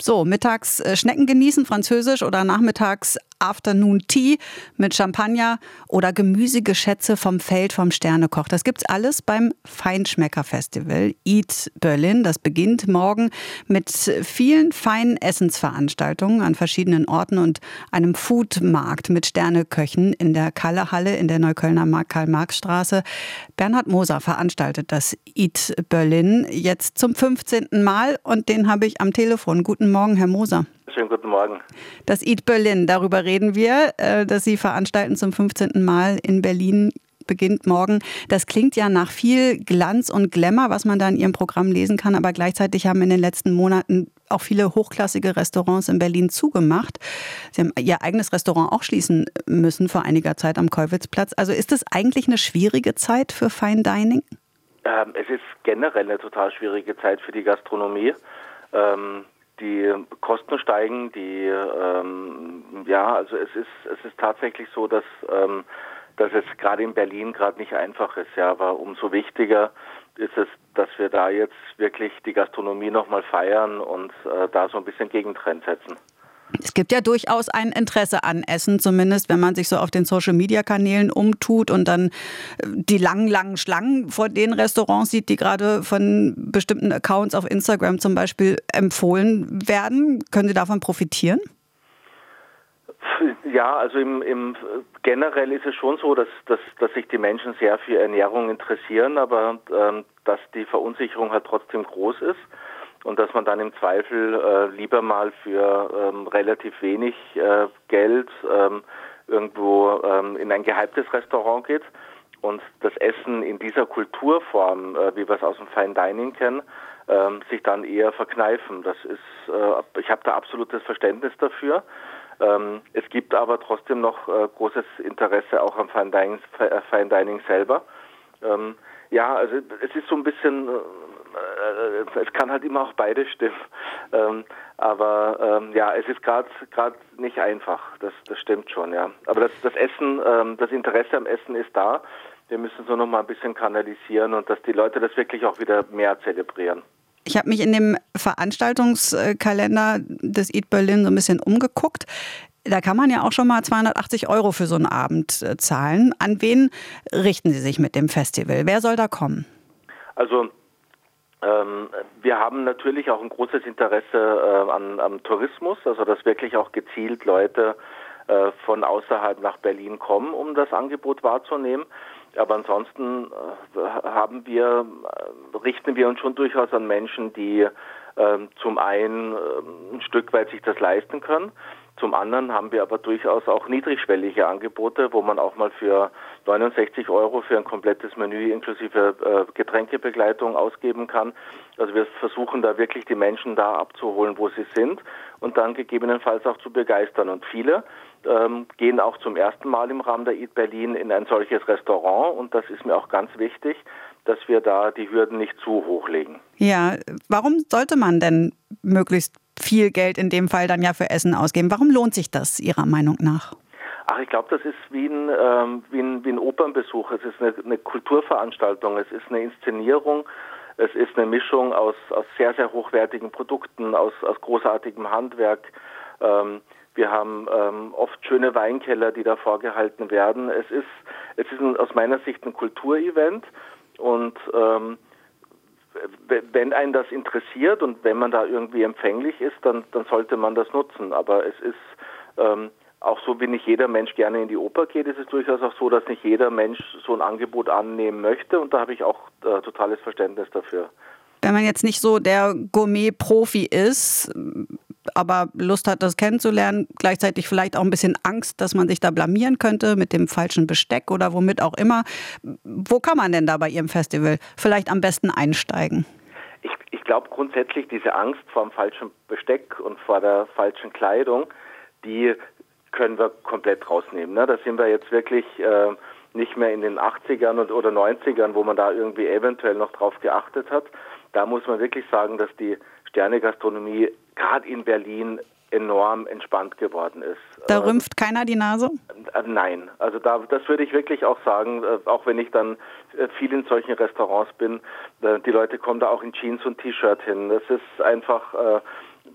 So, mittags Schnecken genießen, französisch, oder nachmittags Afternoon Tea mit Champagner oder gemüsige Schätze vom Feld vom Sternekoch. Das gibt's alles beim Feinschmecker-Festival Eat Berlin. Das beginnt morgen mit vielen feinen Essensveranstaltungen an verschiedenen Orten und einem Foodmarkt mit Sterneköchen in der Kalle-Halle in der Neuköllner Karl-Marx-Straße. Bernhard Moser veranstaltet das Eat Berlin jetzt zum 15. Mal und den habe ich am Telefon. Guten Morgen, Herr Moser. Schönen guten Morgen. Das Eat Berlin, darüber reden wir, dass Sie veranstalten zum 15. Mal in Berlin, beginnt morgen. Das klingt ja nach viel Glanz und Glamour, was man da in Ihrem Programm lesen kann, aber gleichzeitig haben in den letzten Monaten auch viele hochklassige Restaurants in Berlin zugemacht. Sie haben Ihr eigenes Restaurant auch schließen müssen vor einiger Zeit am Kollwitzplatz. Also ist es eigentlich eine schwierige Zeit für Fine Dining? Es ist generell eine total schwierige Zeit für die Gastronomie. Die Kosten steigen, also es ist tatsächlich so, dass es gerade in Berlin gerade nicht einfach ist, ja, aber umso wichtiger ist es, dass wir da jetzt wirklich die Gastronomie nochmal feiern und da so ein bisschen Gegentrend setzen. Es gibt ja durchaus ein Interesse an Essen, zumindest wenn man sich so auf den Social-Media-Kanälen umtut und dann die langen Schlangen vor den Restaurants sieht, die gerade von bestimmten Accounts auf Instagram zum Beispiel empfohlen werden. Können Sie davon profitieren? Ja, also generell ist es schon so, dass sich die Menschen sehr für Ernährung interessieren, aber dass die Verunsicherung halt trotzdem groß ist. Und dass man dann im Zweifel lieber mal für relativ wenig Geld irgendwo in ein gehyptes Restaurant geht und das Essen in dieser Kulturform, wie wir es aus dem Fine Dining kennen, sich dann eher verkneifen. Das ist, ich habe da absolutes Verständnis dafür. Es gibt aber trotzdem noch großes Interesse auch am Fine Dining selber. Also es ist so ein bisschen, es kann halt immer auch beide stimmen. Es ist gerade nicht einfach. Das stimmt schon, ja. Aber das Essen, das Interesse am Essen ist da. Wir müssen es nur noch mal ein bisschen kanalisieren und dass die Leute das wirklich auch wieder mehr zelebrieren. Ich habe mich in dem Veranstaltungskalender des Eat Berlin so ein bisschen umgeguckt. Da kann man ja auch schon mal 280 € für so einen Abend zahlen. An wen richten Sie sich mit dem Festival? Wer soll da kommen? Also wir haben natürlich auch ein großes Interesse am Tourismus, also dass wirklich auch gezielt Leute von außerhalb nach Berlin kommen, um das Angebot wahrzunehmen. Aber ansonsten richten wir uns schon durchaus an Menschen, die zum einen ein Stück weit sich das leisten können. Zum anderen haben wir aber durchaus auch niedrigschwellige Angebote, wo man auch mal für 69 € für ein komplettes Menü inklusive Getränkebegleitung ausgeben kann. Also wir versuchen da wirklich die Menschen da abzuholen, wo sie sind und dann gegebenenfalls auch zu begeistern. Und viele gehen auch zum ersten Mal im Rahmen der Eat Berlin in ein solches Restaurant und das ist mir auch ganz wichtig, dass wir da die Hürden nicht zu hoch legen. Ja, warum sollte man denn möglichst viel Geld in dem Fall dann ja für Essen ausgeben? Warum lohnt sich das Ihrer Meinung nach? Ich glaube, das ist wie ein Opernbesuch. Es ist eine Kulturveranstaltung, es ist eine Inszenierung, es ist eine Mischung aus sehr, sehr hochwertigen Produkten, aus großartigem Handwerk. Wir haben oft schöne Weinkeller, die da vorgehalten werden. Es ist aus meiner Sicht ein Kulturevent und wenn einen das interessiert und wenn man da irgendwie empfänglich ist, dann sollte man das nutzen. Aber es ist auch so, wie nicht jeder Mensch gerne in die Oper geht, ist es durchaus auch so, dass nicht jeder Mensch so ein Angebot annehmen möchte. Und da habe ich auch totales Verständnis dafür. Wenn man jetzt nicht so der Gourmet-Profi ist, aber Lust hat, das kennenzulernen, gleichzeitig vielleicht auch ein bisschen Angst, dass man sich da blamieren könnte mit dem falschen Besteck oder womit auch immer. Wo kann man denn da bei Ihrem Festival vielleicht am besten einsteigen? Ich glaube grundsätzlich, diese Angst vor dem falschen Besteck und vor der falschen Kleidung, die können wir komplett rausnehmen. Ne? Da sind wir jetzt wirklich nicht mehr in den 80ern oder 90ern, wo man da irgendwie eventuell noch drauf geachtet hat. Da muss man wirklich sagen, dass die Sterne-Gastronomie gerade in Berlin enorm entspannt geworden ist. Da rümpft keiner die Nase? Nein, also das würde ich wirklich auch sagen, auch wenn ich dann viel in solchen Restaurants bin, die Leute kommen da auch in Jeans und T-Shirt hin. Das ist einfach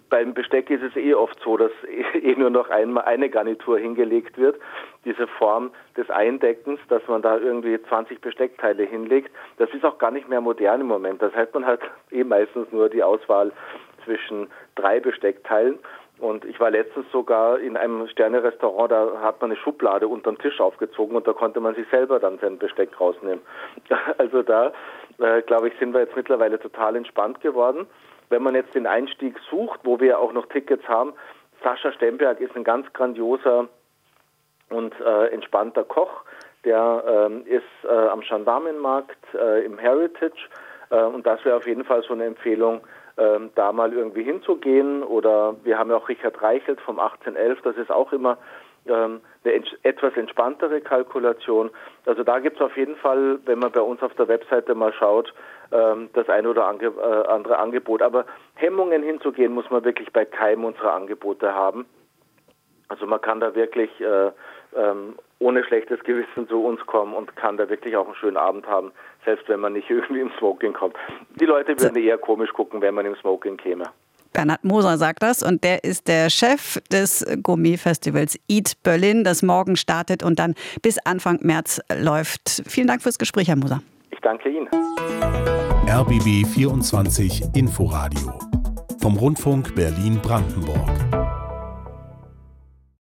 beim Besteck ist es oft so, dass nur noch einmal eine Garnitur hingelegt wird. Diese Form des Eindeckens, dass man da irgendwie 20 Besteckteile hinlegt, das ist auch gar nicht mehr modern im Moment. Das heißt, man hat meistens nur die Auswahl zwischen 3 Besteckteilen. Und ich war letztens sogar in einem Sterne-Restaurant, da hat man eine Schublade unterm Tisch aufgezogen und da konnte man sich selber dann sein Besteck rausnehmen. Also da, glaube ich, sind wir jetzt mittlerweile total entspannt geworden. Wenn man jetzt den Einstieg sucht, wo wir auch noch Tickets haben, Sascha Stemberg ist ein ganz grandioser und entspannter Koch. Der ist am Gendarmenmarkt im Heritage und das wäre auf jeden Fall so eine Empfehlung, da mal irgendwie hinzugehen. Oder wir haben ja auch Richard Reichelt vom 1811, das ist auch immer eine etwas entspanntere Kalkulation. Also da gibt es auf jeden Fall, wenn man bei uns auf der Webseite mal schaut, das eine oder andere Angebot. Aber Hemmungen hinzugehen muss man wirklich bei keinem unserer Angebote haben. Also man kann da wirklich ohne schlechtes Gewissen zu uns kommen und kann da wirklich auch einen schönen Abend haben, selbst wenn man nicht irgendwie im Smoking kommt. Die Leute würden eher komisch gucken, wenn man im Smoking käme. Bernhard Moser sagt das und der ist der Chef des Gourmet-Festivals Eat Berlin, das morgen startet und dann bis Anfang März läuft. Vielen Dank fürs Gespräch, Herr Moser. Ich danke Ihnen. RBB 24 Inforadio vom Rundfunk Berlin-Brandenburg.